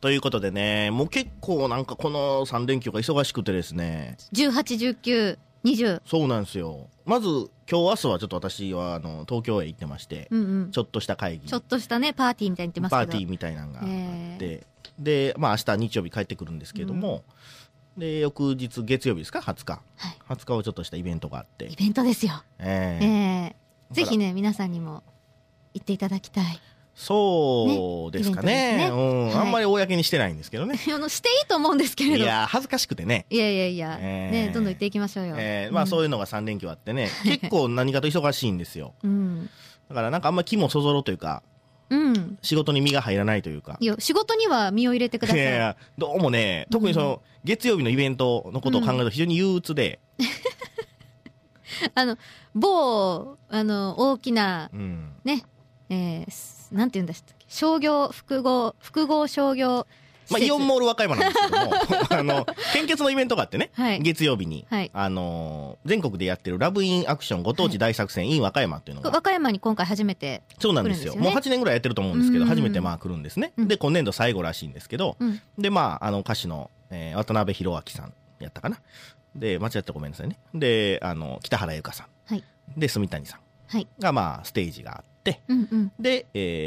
ということでね、もう結構なんかこの3連休が忙しくてですね、 18、19、20。 そうなんですよ。まず今日明日はちょっと私は東京へ行ってまして、ちょっとした会議、 ちょっとしたねパーティーみたいに言ってますけど、 パーティーみたいなのがあって、でまあ明日日曜日帰ってくるんですけども、で翌日月曜日ですか、20日、20日はちょっとしたイベントがあって、 イベントですよ。ぜひね皆さんにも行っていただきたい。 そうですかね。あんまり公にしてないんですけどね。 していいと思うんですけれど。 いや恥ずかしくてね。 いや、ね、どんどん行っていきましょうよ。 まあそういうのが3連休あってね、結構何かと忙しいんですよ。だからなんかあんまり気もそぞろというか、仕事に身が入らないというか。 いや仕事には身を入れてください。 いやどうもね、特にその月曜日のイベントのことを考えると非常に憂鬱で。 某大きなね。なんて言うんでしたっけ、商業複合商業施設、 イオンモール和歌山なんですけども献血のイベントがあってね、月曜日に、全国でやってるラブインアクションご当地大作戦 in 和歌山っていうのが和歌山に今回初めて来るんですよね。 そうなんですよ。もう8年ぐらいやってると思うんですけど、初めて来るんですね。で今年度最後らしいんですけど、で歌手の、渡辺裕明さんやったかな、で間違ってごめんなさいね、で北原由香さん、で住谷さんがステージがあって、で、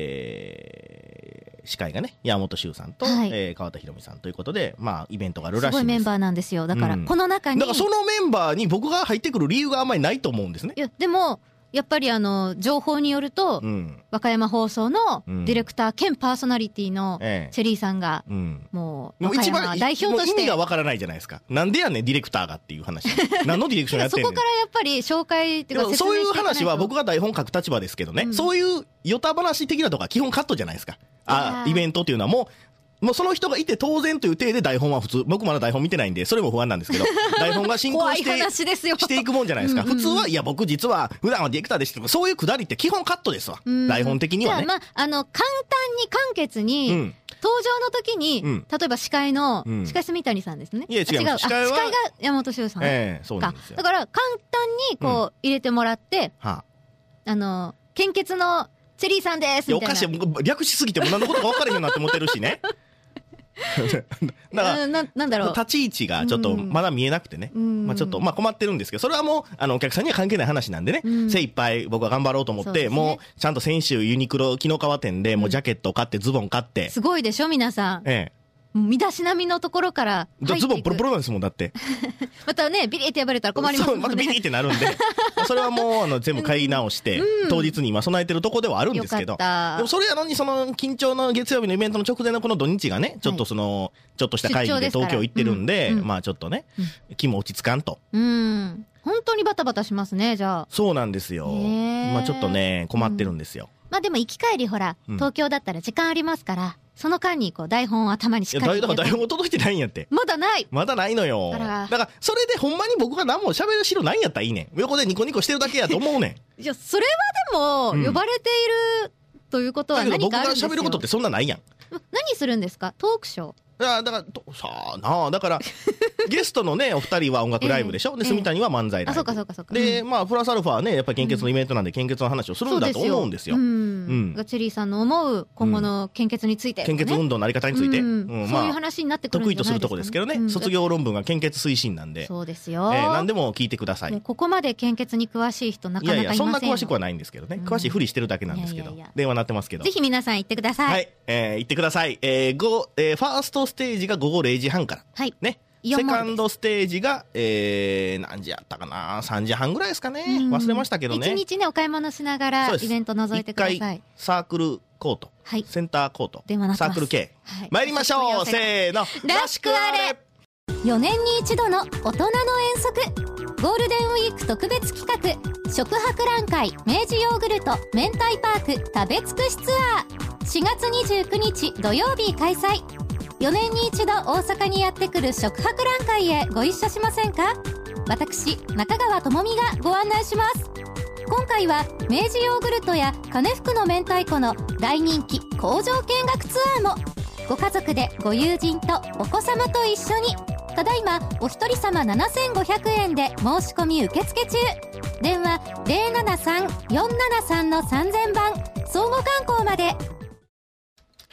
司会がね山本周さんと、川田裕美さんということで、イベントがあるらしいんです。 すごいメンバーなんですよ。だからこの中に、 だからそのメンバーに僕が入ってくる理由があんまりないと思うんですね。 いやでもやっぱり情報によると、和歌山放送のディレクター兼パーソナリティのチェリーさんが、もう和歌山代表として、 意味がわからないじゃないですか。なんでやねんディレクターがっていう話。何のディレクションやってんねん。 そこからやっぱり紹介っていうか説明していかないと。 そういう話は僕が台本書く立場ですけどね、そういうヨタ話的なとか基本カットじゃないですか。イベントっていうのはもうその人がいて当然という体で台本は普通、僕まだ台本見てないんでそれも不安なんですけど、台本が進行していくもんじゃないですか。普通はいや僕実は普段はディレクターでしてとか、そういうくだりって基本カットですわ、台本的にはね。 簡単に簡潔に、登場の時に、例えば司会住谷さんですね。 いや違う、司会が山本周さんそうなんですよ。 だから簡単にこう、入れてもらって、献血のチェリーさんですみたいな。 おかしい、略しすぎても何のことか分からへんようになって思ってるしね。だからなんだろう、 立ち位置がちょっとまだ見えなくてね、ちょっと困ってるんですけど、それはもうお客さんには関係ない話なんでね、精一杯僕は頑張ろうと思って、もうちゃんと先週ユニクロ紀の川店でもうジャケットを買ってズボン買って、 すごいでしょ皆さん。身だしなみのところから入っていく。 ズボンポロポロなんですもんだって。 またねビリって破れたら困りますもんね。 またビリってなるんでそれはもう全部買い直して、当日に今備えてるとこではあるんですけど、でもそれやのにその緊張の月曜日のイベントの直前のこの土日がね、ちょっとちょっとした会議で東京行ってるんで、ちょっとね、気も落ち着かんと。 本当にバタバタしますね。じゃあそうなんですよ。ちょっとね困ってるんですよ。 でも行き帰りほら、東京だったら時間ありますから、その間に台本を頭にしっかり。 だから台本届いてないんやって。 まだないのよ。だからそれでほんまに僕が何も喋るしろないんやったらいいねん。横でニコニコしてるだけやと思うねん。 いやそれはでも呼ばれているということは何かあるんですよ。 僕が喋ることってそんなないやん。 何するんですか、トークショー。 だからだからゲストのねお二人は音楽ライブでしょ、で住谷は漫才ライブ、 そうかでプラスアルファはねやっぱり献血のイベントなんで献血の話をするんだと思うんですよ。チェリーさんの思う今後の献血について、 献血運動のあり方について、そういう話になってくるんじゃないですかね。得意とするとこですけどね、卒業論文が献血推進なんで、 そうですよ、 何でも聞いてください。 ここまで献血に詳しい人なかなかいません。 そんな詳しくはないんですけどね、詳しいふりしてるだけなんですけど、電話鳴ってますけど、 ぜひ皆さん行ってください。 行ってください。ファーストステージが午後0時半からね、セカンドステージが、何時やったかな、3時半ぐらいですかね、忘れましたけどね。 1日ねお買い物しながらイベント覗いてください。1回サークルコート、センターコート、サークル系、参りましょう。せーの、 らしくあれ。4年に一度の大人の遠足、ゴールデンウィーク特別企画、食博覧会明治ヨーグルト明太パーク食べ尽くしツアー、4月29日土曜日開催。4年に一度大阪にやってくる食博覧会へご一緒しませんか。私中川智美がご案内します。今回は明治ヨーグルトや金福の明太子の大人気工場見学ツアーも、ご家族でご友人とお子様と一緒に、ただいまお一人様7500円で申し込み受付中。電話 073-473-3000 番、相互観光まで。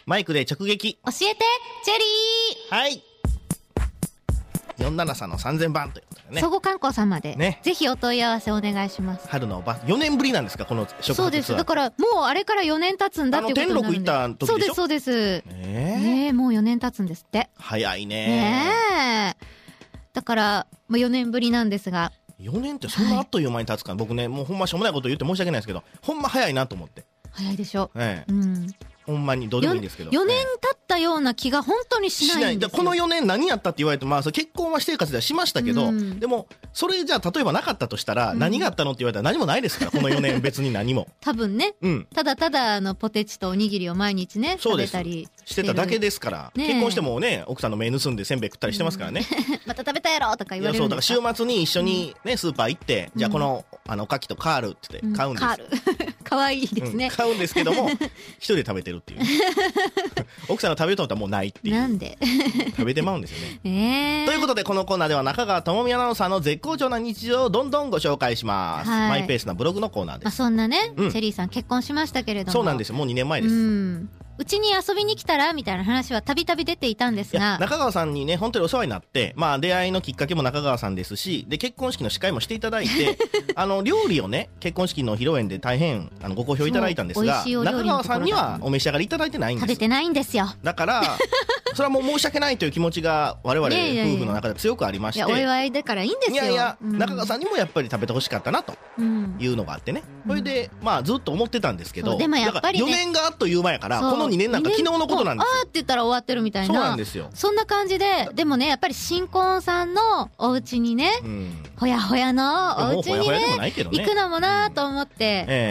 マイクで直撃。 教えてチェリー。 はい。473の3000番ということでね。 総合観光さんまで、 ね、 ぜひお問い合わせお願いします。 春の4年ぶりなんですか、この触発ツアー。 そうです。だからもうあれから4年経つんだっていうことになるんで。 天禄行った時でしょ。 そうですそうです。もう4年経つんですって。 早いね。 ねえ。だからもう4年ぶりなんですが。 4年ってそんなあっという間に経つか、僕ね、もうほんましょうもないこと言って申し訳ないですけど、ほんま早いなと思って。 早いでしょ。 うんほんまにどうでもいいんですけど、 4年経ったような気が本当にしないんですよ。 この4年何やったって言われて、まあ、結婚は私生活ではしましたけど、でもそれじゃあ例えばなかったとしたら、何があったのって言われたら何もないですから、この4年別に何も多分ね、ただただポテチとおにぎりを毎日ね食べたりしてただけですから、結婚してもね、奥さんの目盗んでせんべい食ったりしてますからね。 また食べたやろとか言われるんですか。 そうだから週末に一緒にね、スーパー行って、じゃあこのおかきとカールって言って買うんです。 カールかわいいですね。 買うんですけども、一人で食べてるっていう。奥さんが食べようと思ったらもうないっていう。 なんで食べてまうんですよね。ということで、このコーナーでは中川智美アナウンサーの絶好調な日常をどんどんご紹介します。マイペースなブログのコーナーです。 そんなね、チェリーさん結婚しましたけれども。 そうなんですよ。もう2年前です。 うちに遊びに来たらみたいな話はたびたび出ていたんですが、 中川さんにね本当にお世話になって、まあ、出会いのきっかけも中川さんですし、で結婚式の司会もしていただいて料理をね結婚式の披露宴で大変ご好評いただいたんですが、中川さんにはお召し上がりいただいてないんです。 食べてないんですよ。 だからそれはもう申し訳ないという気持ちが我々夫婦の中で強くありまして、 お祝いだからいいんですよ。 中川さんにもやっぱり食べてほしかったなというのがあってね、それでまあずっと思ってたんですけど、 でもやっぱりね、 4年があっという間やから、この2年なんか昨日のことなんですよ。 あーって言ったら終わってるみたいな。 そうなんですよ。 そんな感じで、でもねやっぱり新婚さんのお家にね、ほやほやのお家にね行くのもなと思って、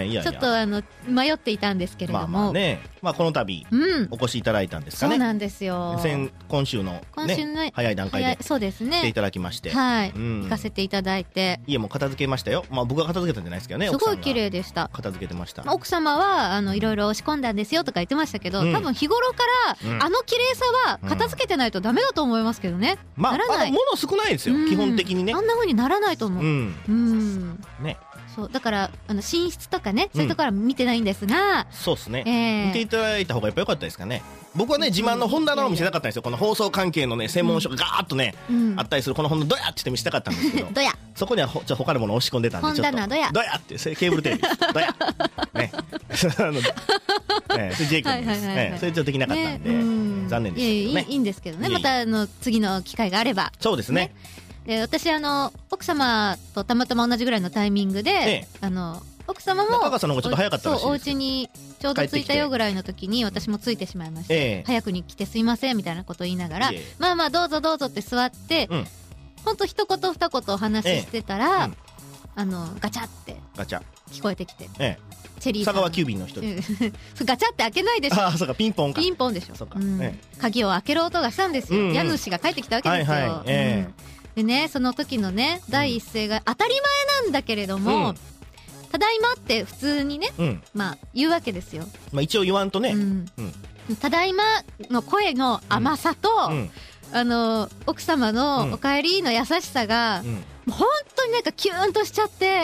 ちょっと迷っていたんですけれども、 まあこの度お越しいただいたんですかね。 そうなんですよ。 今週の早い段階で来ていただきまして、 行かせていただいて、 家も片付けましたよ。まあ僕が片付けたんじゃないですけどね。 すごい綺麗でした。 片付けてました。 奥様はいろいろ仕込んだんですよとか言ってましたけど、多分日頃から綺麗さは片付けてないとダメだと思いますけどね。 まあ物少ないですよ、基本的にね。 あんな風にならないと思う。 ね。 そうだから寝室とかね、そういうところは見てないんですが、 そうですね、見ていただいた方がやっぱ良かったですかね。僕はね自慢の本棚を見せたかったんですよ。この放送関係のね専門書がガーッとねあったりするこの本のドヤって見せたかったんですけどドヤそこには他のものを押し込んでたんで、ちょっと本棚ドヤドヤってケーブルテレビですドヤねそれジェイコブです。それちょっとできなかったんで残念ですけどね。 いいんですけどね、また次の機会があれば。 そうですね。 で私奥様とたまたま同じぐらいのタイミングで、奥様も中川さんの方がちょっと早かったらしいです。 お家にちょうど着いたよぐらいの時に私もついてしまいまして、早くに来てすいませんみたいなことを言いながら、まあまあどうぞどうぞって座って、ほんと一言二言お話ししてたら、ガチャって聞こえてきて、チェリーさん、 佐川急便の人です。 ガチャって開けないでしょ。 ああそうか、ピンポンか。 ピンポンでしょ。鍵を開ける音がしたんですよ。家主が帰ってきたわけですよ。でね、その時のね第一声が当たり前なんだけれども、ただいまって普通にね、まあ言うわけですよ。 まあ一応言わんとね、 ただいまの声の甘さと、奥様のお帰りの優しさが、本当になんかキューンとしちゃって、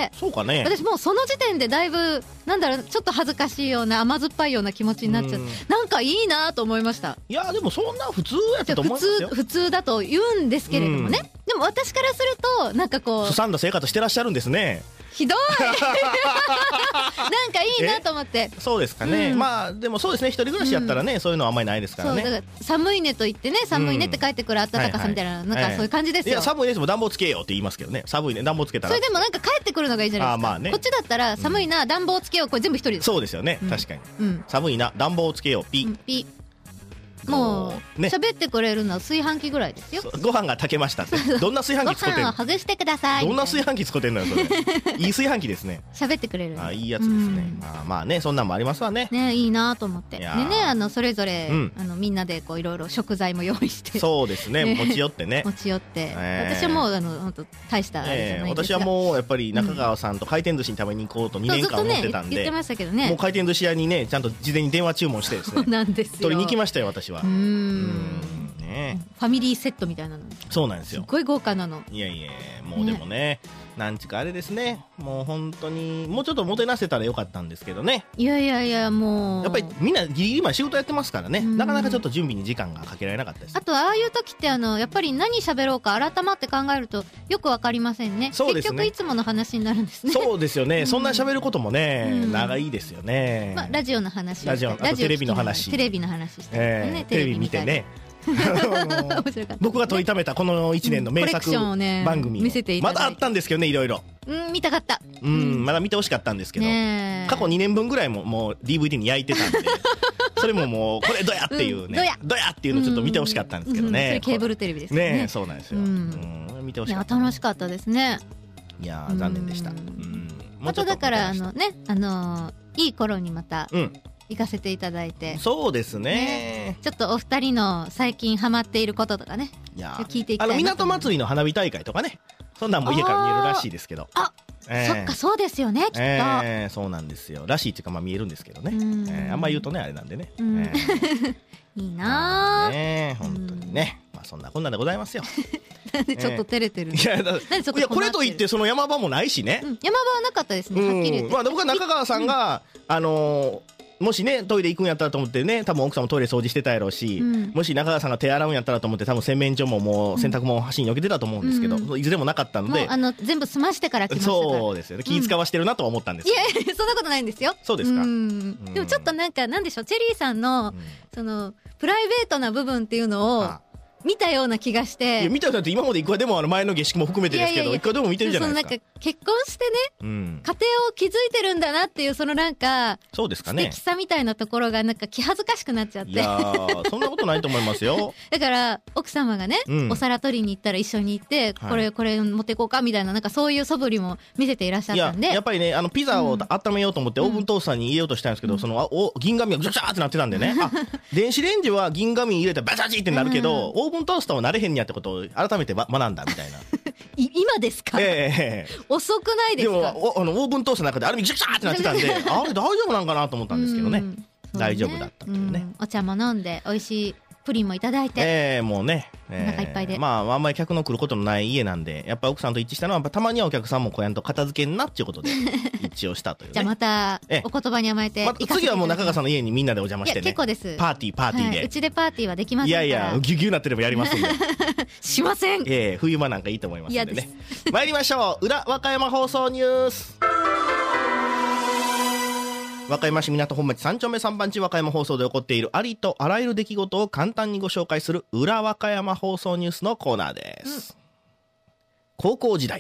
そうかね、 私もうその時点でだいぶなんだろう、ちょっと恥ずかしいような甘酸っぱいような気持ちになっちゃって、なんかいいなと思いました。 いやでもそんな普通やったと思いますよ。 普通だと言うんですけれどもね、でも私からするとなんかこうすさんだ生活してらっしゃるんですね。 ひどいなんかいいなと思って。 そうですかね、まあでもそうですね、一人暮らしやったらね、そういうのはあんまりないですからね。 そうだから寒いねと言ってね、寒いねって帰ってくる暖かさみたいな、なんかそういう感じですよ。 いや寒いねでも暖房つけようって言いますけどね。寒いね暖房つけたら、 それでもなんか帰ってくるのがいいじゃないですか。こっちだったら寒いな暖房つけよう、これ全部一人です。 そうですよね、確かに。寒いな暖房つけようピッもう喋ってくれるのは炊飯器ぐらいですよ。 ご飯が炊けましたって。どんな炊飯器作ってんの。 ご飯を外してください。 どんな炊飯器作ってんのよそれ。いい炊飯器ですね。 喋ってくれる。 あ、いいやつですね。まあね、そんなんもありますわね。 ね、いいなと思って。でね、それぞれみんなでこういろいろ食材も用意して。 そうですね、持ち寄ってね。 持ち寄って。私はもう本当大したあれじゃないですが。 私はもうやっぱり中川さんと回転寿司に食べに行こうと2年間思ってたんで。 言ってましたけどね。 もう回転寿司屋にねちゃんと事前に電話注文してですね。 そうなんですよ。 取りに行きましたよ私は。 ファミリーセットみたいなの。 そうなんですよ。 すごい豪華なの。 いやいや、もうでもね、なんちゅうかあれですね、もう本当にもうちょっともてなせたらよかったんですけどね。 いやいやいや、もうやっぱりみんなギリギリまで仕事やってますからね、なかなかちょっと準備に時間がかけられなかったです。 あとああいう時ってやっぱり何喋ろうか改まって考えるとよくわかりませんね。 そうですね、 結局いつもの話になるんですね。 そうですよね、そんな喋ることもね、長いですよね。 ラジオの話、 あとテレビの話、 テレビの話して、ね、 テレビ見てね僕が撮りためたこの1年の名作番組、まだあったんですけどね、いろいろ見たかった。 まだ見てほしかったんですけど、過去2年分ぐらいもう DVD に焼いてたんでそれももうこれどやっていうね、どやっていうのちょっと見てほしかったんですけどね。 それケーブルテレビですね。 そうなんですよ。見てほしかった。 楽しかったですね。 いや残念でした。 あとだからいい頃にまた行かせていただいて。 そうですね。 ちょっとお二人の最近ハマっていることとかね、聞いていきたいなと。 港祭りの花火大会とかね、そんなんも家から見えるらしいですけど。 そっか、そうですよね、きっと。 そうなんですよ。らしいっていうか見えるんですけどね。あんま言うとねあれなんでね。 いいなー。本当にね。そんなこんなでございますよ。 なんでちょっと照れてるの？いやこれといってその山場もないしね。 山場はなかったですね、はっきり言って。 僕は中川さんがもしねトイレ行くんやったらと思ってね、多分奥さんもトイレ掃除してたやろうし、もし中川さんが手洗うんやったらと思って多分洗面所ももう洗濯物端に避けてたと思うんですけど、いずれもなかったので、 全部済ましてから来ましたから。 そうですよね、気使わしてるなとは思ったんです。 いやそんなことないんですよ。 そうですか。 でもちょっとなんでしょう、チェリーさんのそのプライベートな部分っていうのを見たような気がして。 いや見たようなって今までいくらでも前の下宿も含めてですけど、いくらでも見てるじゃないですか。 結婚してね、家庭を築いてるんだなっていうそのそうですかね、 素敵さみたいなところが気恥ずかしくなっちゃって。 いやそんなことないと思いますよ。 だから奥様がね、お皿取りに行ったら一緒に行って、これ持っていこうかみたいな、そういう素振りも見せていらっしゃったんで。 やっぱりねピザを温めようと思ってオーブントースターに入れようとしたんですけど、その銀紙がぐちゃぐちゃってなってたんでね、電子レンジは銀紙入れたらバチャチってなるけど、オーブントースターは慣れへんにやってことを改めて学んだみたいな。 今ですか？遅くないですか？ でもオーブントースターの中であれぐちゃぐちゃってなってたんであれ大丈夫なんかなと思ったんですけどね、大丈夫だったというね。 お茶も飲んで美味しいプリンもいただいて、 もうね、 お腹いっぱいで、 あんまり客の来ることのない家なんで、やっぱ奥さんと一致したのはたまにはお客さんもこうやんと片付けんなっていうことで一致をしたというね。 じゃあまたお言葉に甘えて、 次はもう中川さんの家にみんなでお邪魔してね。 結構です。 パーティーで、 うちでパーティーはできませんから。 いやギュギュなってればやりますんでしません。 冬場なんかいいと思いますんでね。参りましょう。裏和歌山放送ニュース。和歌山市港本町3丁目3番地和歌山放送で起こっているありとあらゆる出来事を簡単にご紹介する裏和歌山放送ニュースのコーナーです。高校時代、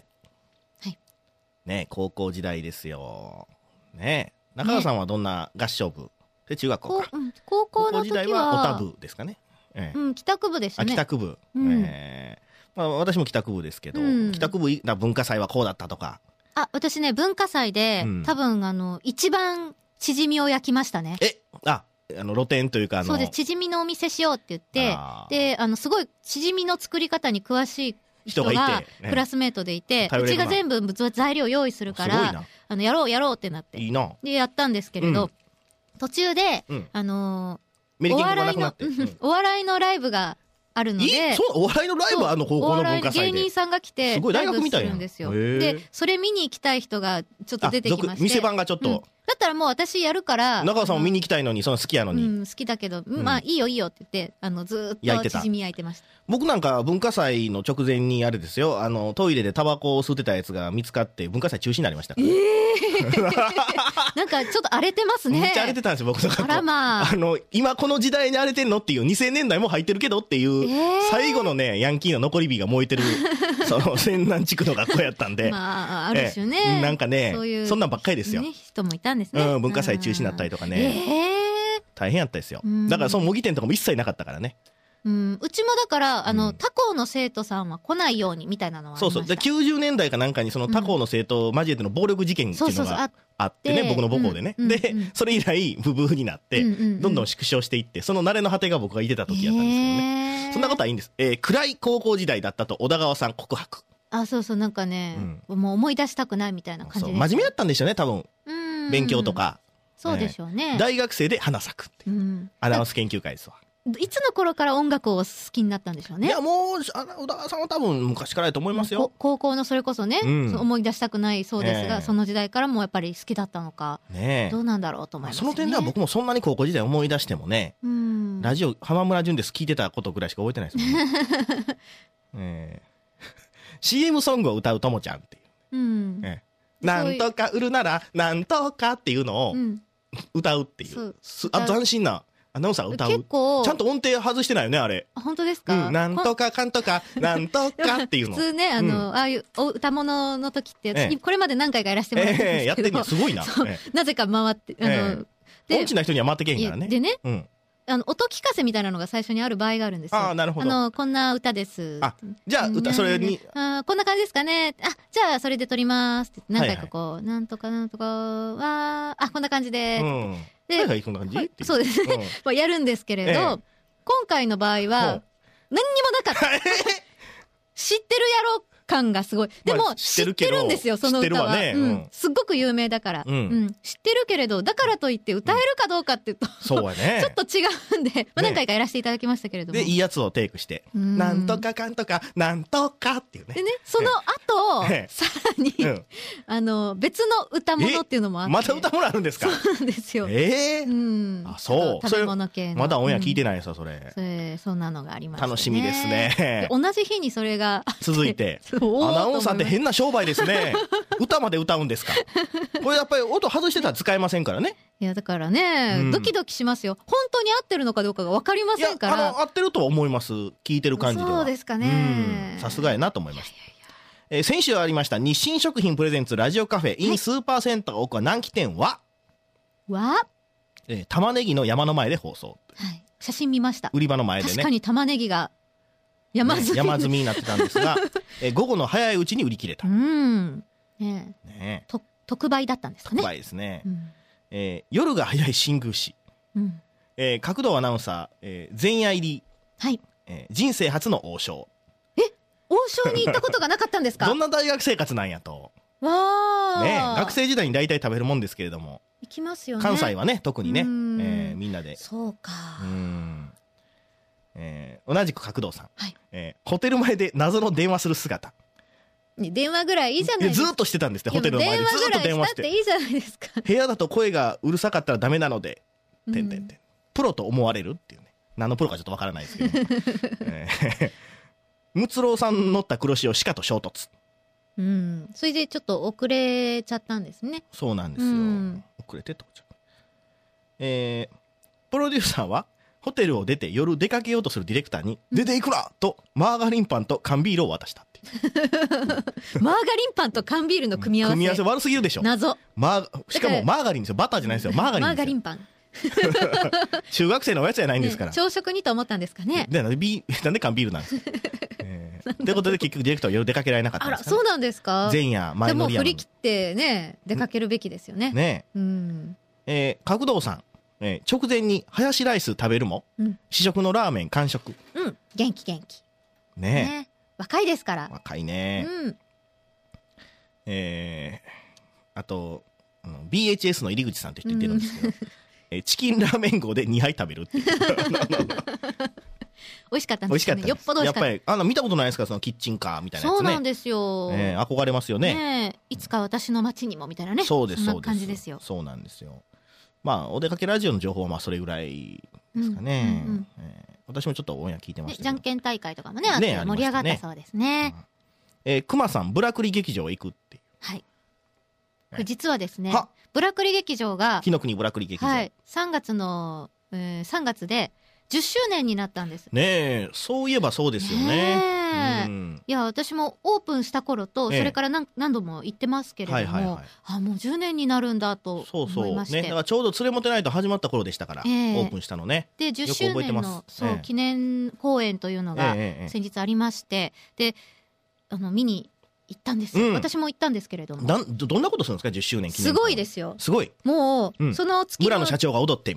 高校時代ですよね。中川さんはどんな合唱部で中学校か、 高校の時は時代はオタ部ですかね。 帰宅部でしたね。 帰宅部、私も帰宅部ですけど、帰宅部文化祭はこうだったとか。 私ね、文化祭で、多分一番チヂミを焼きましたね。 露店というかそうです、チヂミのお店しようって言って、ですごいチヂミの作り方に詳しい人がクラスメートでいて、うちが全部材料用意するからやろうってなって、でやったんですけれど、途中でお笑いのライブがあるので、 お笑いのライブは高校の文化祭で芸人さんが来てライブするんですよ。でそれ見に行きたい人がちょっと出てきまして、 店番がちょっと、 だったらもう私やるから。 中川さんも見に行きたいのに、その好きやのに。 好きだけど、いいよって言ってずーっとチヂミ焼いてました。僕なんか文化祭の直前にあれですよ、トイレでタバコを吸ってたやつが見つかって文化祭中止になりました。 なんかちょっと荒れてますね。 めっちゃ荒れてたんですよ、僕の学校。 あらまあ。 今この時代に荒れてんのっていう、2000年代も入ってるけどっていう、最後のねヤンキーの残り火が燃えてるその泉南地区の学校やったんで、 ある種ね、 なんかね、そんなんばっかりですよ。 人もいたんですね。 文化祭中止になったりとかね、大変やったですよ。だからその模擬店とかも一切なかったからね。 うちもだから他校の生徒さんは来ないようにみたいなのはありました。 で90年代かなんかにその他校の生徒を交えての暴力事件っていうのがあってね、僕の母校でね、でそれ以来ブブーになってどんどん縮小していって、その慣れの果てが僕がいてた時やったんですけどね。そんなことはいいんです。暗い高校時代だったと小田川さん告白。 そうなんかね、もう思い出したくないみたいな感じで、 真面目だったんでしょうね、多分。勉強とか。 そうでしょうね。 大学生で花咲くって、アナウンス研究会ですわ。 いつの頃から音楽を好きになったんでしょうね。 いやもう宇多田さんは多分昔からやと思いますよ。 高校のそれこそね、その思い出したくないそうですが、その時代からもやっぱり好きだったのか、どうなんだろうと思いますよね。 その点では僕もそんなに高校時代思い出してもね、ラジオ浜村淳です聞いてたことぐらいしか覚えてないですもんね。CM ソングを歌うともちゃんっていう、なんとか売るならなんとかっていうのを歌うっていう、斬新なアナウンサーが歌う。結構ちゃんと音程外してないよねあれ。 本当ですか？ なんとかかんとかなんとかっていうの。 普通ねああいう歌物の時ってこれまで何回かやらせてもらってるんですけど、 やってんのすごいな。 なぜか回って音痴な人には回ってけへんからね。 でね、音聞かせみたいなのが最初にある場合があるんですよ。 ああ、なるほど。 こんな歌です。 じゃあ歌それにこんな感じですかね。じゃあそれで撮りますって何回かこうなんとかなんとかはこんな感じで。で、 こんな感じ？ そうですね。やるんですけれど、今回の場合は何にもなかった。知ってるやろ感がすごい。でも知ってるんですよ、その歌は。すっごく有名だから。知ってるけれど、だからといって歌えるかどうかっていうと、そうやね。ちょっと違うんで、何回かやらせていただきましたけれども。 で、いいやつをテイクして、なんとかかんとか、なんとかっていうね。 でね、その後、さらに、別の歌物っていうのもあって。 また歌物あるんですか？ そうなんですよ。 そう。 食べ物系の。 まだオンエア聞いてないですよ、それ。 そんなのがありましたね。 楽しみですね。 同じ日にそれが続いて。アナウンサーって変な商売ですね。歌まで歌うんですか？これやっぱり音外してたら使えませんからね。 いやだからね、ドキドキしますよ。本当に合ってるのかどうかが分かりませんから。 合ってるとは思います。聞いてる感じでは。 そうですかね。 さすがやなと思いました。先週ありました日清食品プレゼンツラジオカフェ in スーパーセンター奥は南紀店は玉ねぎの山の前で放送。 写真見ました。 売り場の前でね。 確かに玉ねぎが山積みになってたんですが、午後の早いうちに売り切れた。 特売だったんですかね。 特売ですね。夜が早い新宮市。角堂アナウンサー、前夜入り。人生初の王将。 王将に行ったことがなかったんですか？ どんな大学生活なんやと。学生時代に大体食べるもんですけれども。 行きますよね。 関西はね、特にね、みんなで。 そうか。 同じく角堂さん、ホテル前で謎の電話する姿。 電話ぐらいいいじゃないですか。 ずっとしてたんですって。ホテルの前でずっと電話して。 いいじゃないですか。 部屋だと声がうるさかったらダメなので、プロと思われるっていうね。何のプロかちょっとわからないですけど。ムツロウさん乗った黒潮鹿と衝突。 それでちょっと遅れちゃったんですね。 そうなんですよ。遅れて到着。プロデューサーはホテルを出て夜出かけようとするディレクターに、出ていくなとマーガリンパンと缶ビールを渡したっていう。 マーガリンパンと缶ビールの組み合わせ。 組み合わせ悪すぎるでしょ。 謎。 しかもマーガリンですよ。バターじゃないですよ。マーガリンですよ。 マーガリンパン。 中学生のおやつじゃないんですから。 朝食にと思ったんですかね。 なんで缶ビールなんですか。ってことで結局ディレクターは夜出かけられなかったんですか。 そうなんですか。 前夜前乗りやのに。 でも振り切ってね出かけるべきですよね。 ね。角堂さん。直前にハヤシライス食べるも、試食のラーメン完食。 元気元気。ね。若いですから。 若いね。あと BHS の入り口さんって人言ってるんですけど、チキンラーメン号で2杯食べるっていう。 美味しかったんですね。よっぽど美味しかった。 やっぱり見たことないですか、そのキッチンカーみたいなやつね。 そうなんですよ。 憧れますよね。 いつか私の街にもみたいなね。 そうですそうです。 そんな感じですよ。 そうなんですよ。お出かけラジオの情報はそれぐらいですかね。私もちょっとオンエア聞いてました。 じゃんけん大会とかもね、あって盛り上がったそうですね。 熊さんブラクリ劇場へ行くっていう。 はい。これ実はですね、ブラクリ劇場が日の国ブラクリ劇場。 3月で10周年になったんです。 ねえ、そういえばそうですよね。 いや私もオープンした頃とそれから何度も行ってますけれども、もう10年になるんだと思いまして。 だからちょうど連れもてないと始まった頃でしたから、オープンしたのね。 で10周年の記念公演というのが先日ありまして、で見に行ったんですよ。私も行ったんですけれども。 どんなことするんですか、10周年記念。 すごいですよ。 すごい。 もうその月村の社長が踊ってみたいな。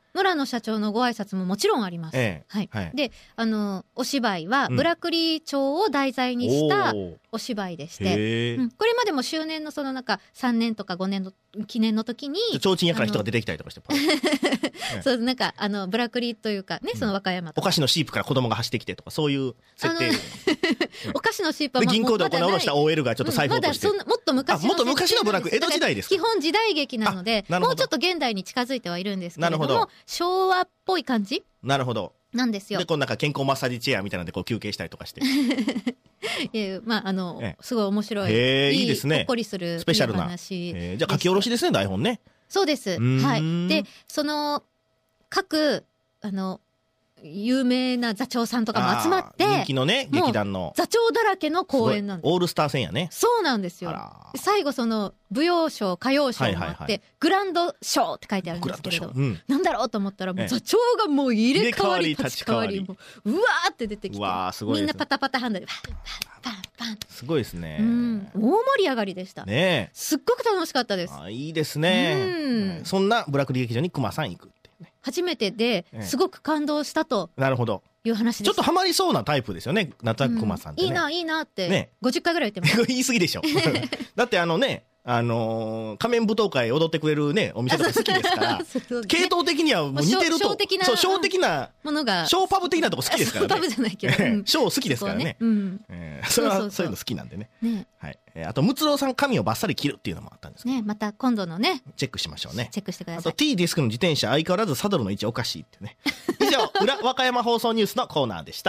村野社長のご挨拶ももちろんあります。はい。で、お芝居はブラクリ町を題材にしたお芝居でして、これまでも周年のそのなんか3年とか5年の記念の時に提灯やから人が出てきたりとかしてそうなんかブラクリというかね、その和歌山とかお菓子のシープから子供が走ってきてとかそういう設定お菓子のシープは銀行で行おうとした OL がちょっと財布落として、 まだもっと昔のブラクリ江戸時代ですか。 基本時代劇なのでもうちょっと現代に近づいてはいるんですけれども、昭和っぽい感じなんですよ。 でこうなんか健康マッサージチェアみたいなんでこう休憩したりとかしてまあすごい面白い、 いいですね、 ほっこりするスペシャルな話、じゃあ書き下ろしですね、台本ね。 そうです。はい。でその各有名な座長さんとかも集まって人気のね劇団の座長だらけの公演なんです。 オールスター戦やね。 そうなんですよ。最後その舞踊賞歌謡賞もあってグランド賞って書いてあるんですけれど、なんだろうと思ったらもう座長がもう入れ替わり立ち替わりもうわーって出てきて、みんなパタパタハンドでパンパン、 すごいですね。 大盛り上がりでしたね。すっごく楽しかったです。 いいですね。そんなブラクリ劇場に熊さん行く。 初めてですごく感動したという話です。 ちょっとハマりそうなタイプですよね、夏秋熊さんってね。 いいなって50回ぐらい言ってます言い過ぎでしょだって仮面舞踏会踊ってくれるねお店とか好きですから系統的にはもう似てると、ショー的なものがショーパブ的なとこ好きですからね。 ショーパブじゃないけどショー好きですからね。それはそういうの好きなんでね。あとムツロウさん髪をバッサリ切るっていうのもあったんですね。 また今度のねチェックしましょうね。 チェックしてください。 あと T ディスクの自転車相変わらずサドルの位置おかしいってね。以上裏和歌山放送ニュースのコーナーでした。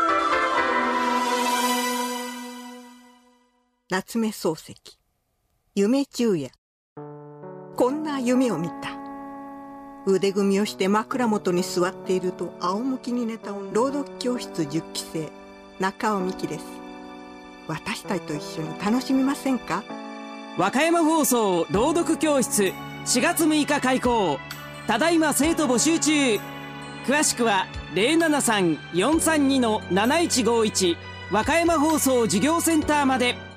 夏目漱石、夢中夜。こんな夢を見た。腕組みをして枕元に座っていると仰向きに寝た朗読教室10期生中尾美紀です。私たちと一緒に楽しみませんか。 和歌山放送朗読教室4月6日開講。ただいま生徒募集中。詳しくは 073-432-7151 和歌山放送授業センターまで。